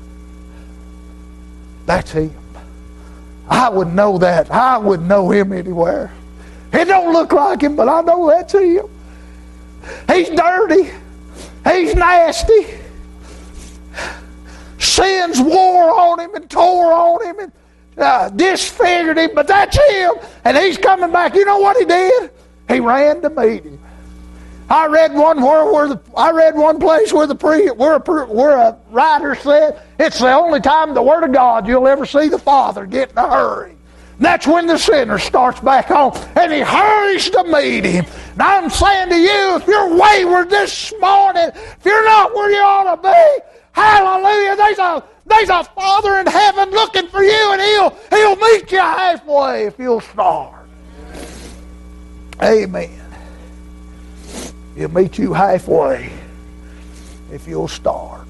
That's him. I would know that. I would know him anywhere. It don't look like him, but I know that's him. He's dirty. He's nasty. Sins wore on him and tore on him and uh, disfigured him, but that's him. And he's coming back. You know what he did? He ran to meet him. I read one where, where the, I read one place where the pre, where a, where a writer said it's the only time in the Word of God you'll ever see the Father get in a hurry. And that's when the sinner starts back home and he hurries to meet him. And I'm saying to you, if you're wayward this morning, if you're not where you ought to be, hallelujah, there's a there's a Father in heaven looking for you, and he'll he'll meet you halfway if you'll start. Amen. He'll meet you halfway if you'll start.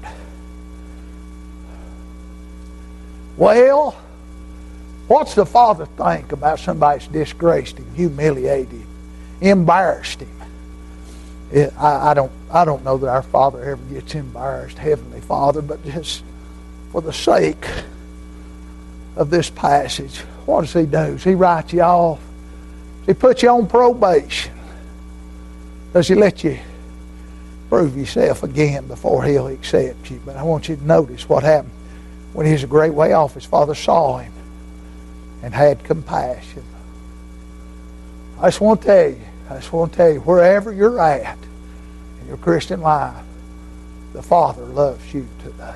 Well, what's the Father think about somebody that's disgraced him, humiliated him, embarrassed him? It, I, I don't I don't know that our Father ever gets embarrassed, Heavenly Father, but just for the sake of this passage, what does he do? Does he write you off? Does he put you on probation? Does he let you prove yourself again before he'll accept you? But I want you to notice what happened. When he was a great way off, his father saw him and had compassion. I just want to tell you, I just want to tell you, wherever you're at in your Christian life, the Father loves you today.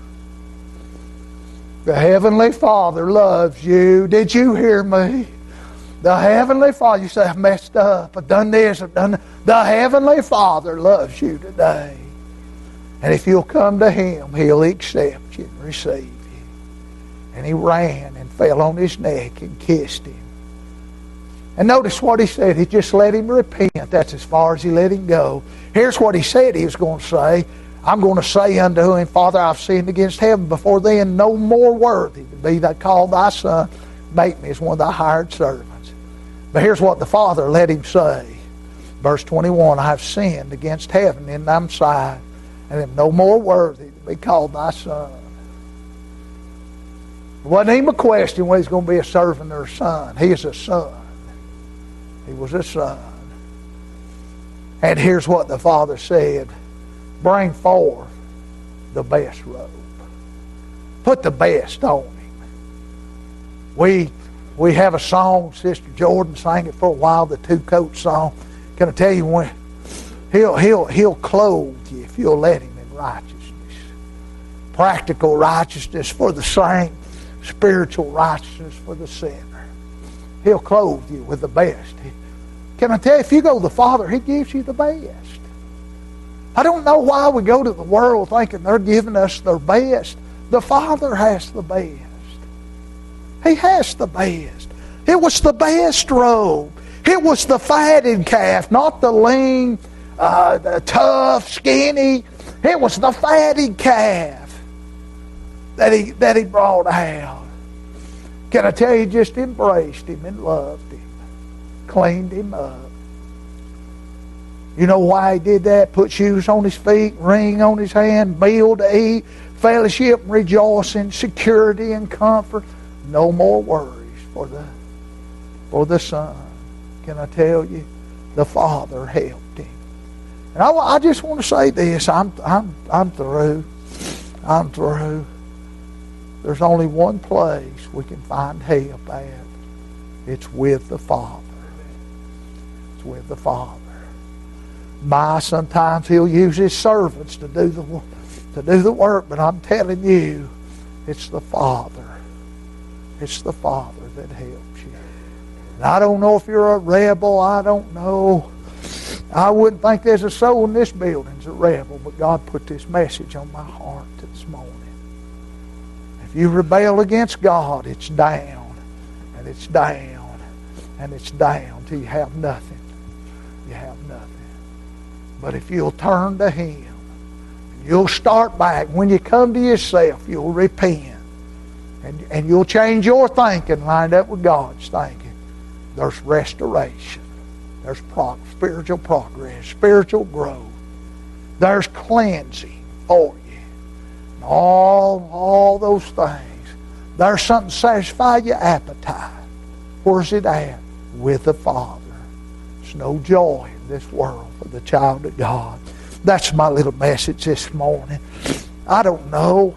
The Heavenly Father loves you. Did you hear me? The Heavenly Father, you say, I've messed up, I've done this, I've done that. The Heavenly Father loves you today. And if you'll come to Him, He'll accept you and receive you. And he ran and fell on his neck and kissed him. And notice what he said. He just let him repent. That's as far as he let him go. Here's what he said he was going to say. I'm going to say unto him, Father, I've sinned against heaven before thee, and no more worthy to be that called thy son. Make me as one of thy hired servants. But here's what the Father let him say. Verse twenty-one, I have sinned against heaven in thy sight, and am no more worthy to be called thy son. It wasn't even a question whether he's going to be a servant or a son. He is a son. He was a son. And here's what the Father said. Bring forth the best robe. Put the best on him. We we have a song, Sister Jordan sang it for a while, the two-coat song. Can I tell you when? He'll, he'll, he'll clothe you if you'll let him in righteousness. Practical righteousness for the saint. Spiritual righteousness for the sinner. He'll clothe you with the best. Can I tell you, if you go to the Father, He gives you the best. I don't know why we go to the world thinking they're giving us their best. The Father has the best. He has the best. It was the best robe. It was the fatted calf, not the lean, uh, the tough, skinny. It was the fatted calf that he, that he brought out. Can I tell you, just embraced him and loved him. Cleaned him up. You know why he did that? Put shoes on his feet, ring on his hand, meal to eat, fellowship and rejoicing, security and comfort. No more worries for the, for the Son. Can I tell you? The Father helped him. And I, I just want to say this. I'm, I'm, I'm through. I'm through. There's only one place we can find help at. It's with the Father. It's with the Father. My, sometimes He'll use His servants to do the to do the work, but I'm telling you, It's the Father. It's the Father that helps you. And I don't know if you're a rebel. I don't know. I wouldn't think there's a soul in this building that's a rebel, but God put this message on my heart this morning. If you rebel against God, it's down, and it's down, and it's down till you have nothing. You have nothing. But if you'll turn to Him, you'll start back. When you come to yourself, you'll repent. And, and you'll change your thinking, lined up with God's thinking. There's restoration. There's pro- spiritual progress, spiritual growth. There's cleansing for you. And all, all those things. There's something to satisfy your appetite. Where's it at? With the Father. There's no joy in this world for the child of God. That's my little message this morning. I don't know.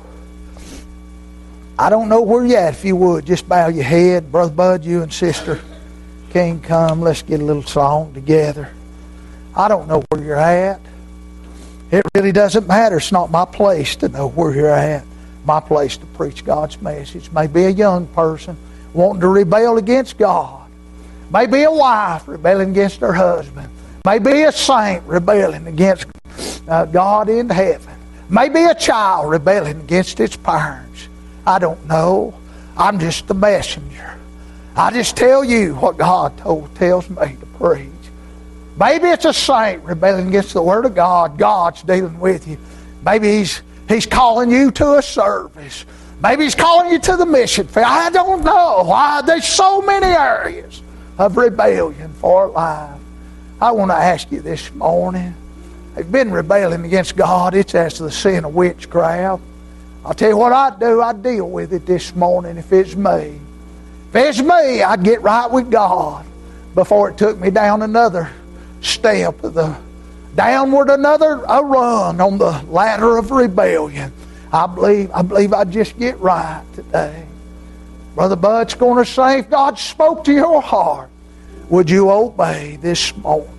I don't know where you're at. If you would, just bow your head. Brother Bud, you and Sister King, come. Let's get a little song together. I don't know where you're at. It really doesn't matter. It's not my place to know where you're at. My place to preach God's message. Maybe a young person wanting to rebel against God. Maybe a wife rebelling against her husband. Maybe a saint rebelling against uh, God in heaven. Maybe a child rebelling against its parents. I don't know. I'm just the messenger. I just tell you what God told, tells me to preach. Maybe it's a saint rebelling against the Word of God. God's dealing with you. Maybe He's He's calling you to a service. Maybe He's calling you to the mission field. I don't know. Why? There's so many areas of rebellion for life. I want to ask you this morning. You've been rebelling against God. It's as the sin of witchcraft. I'll tell you what I'd do. I'd deal with it this morning if it's me. If it's me, I'd get right with God before it took me down another step of the downward another a run on the ladder of rebellion. I believe I believe I'd just get right today. Brother Bud's going to say, if God spoke to your heart, would you obey this morning?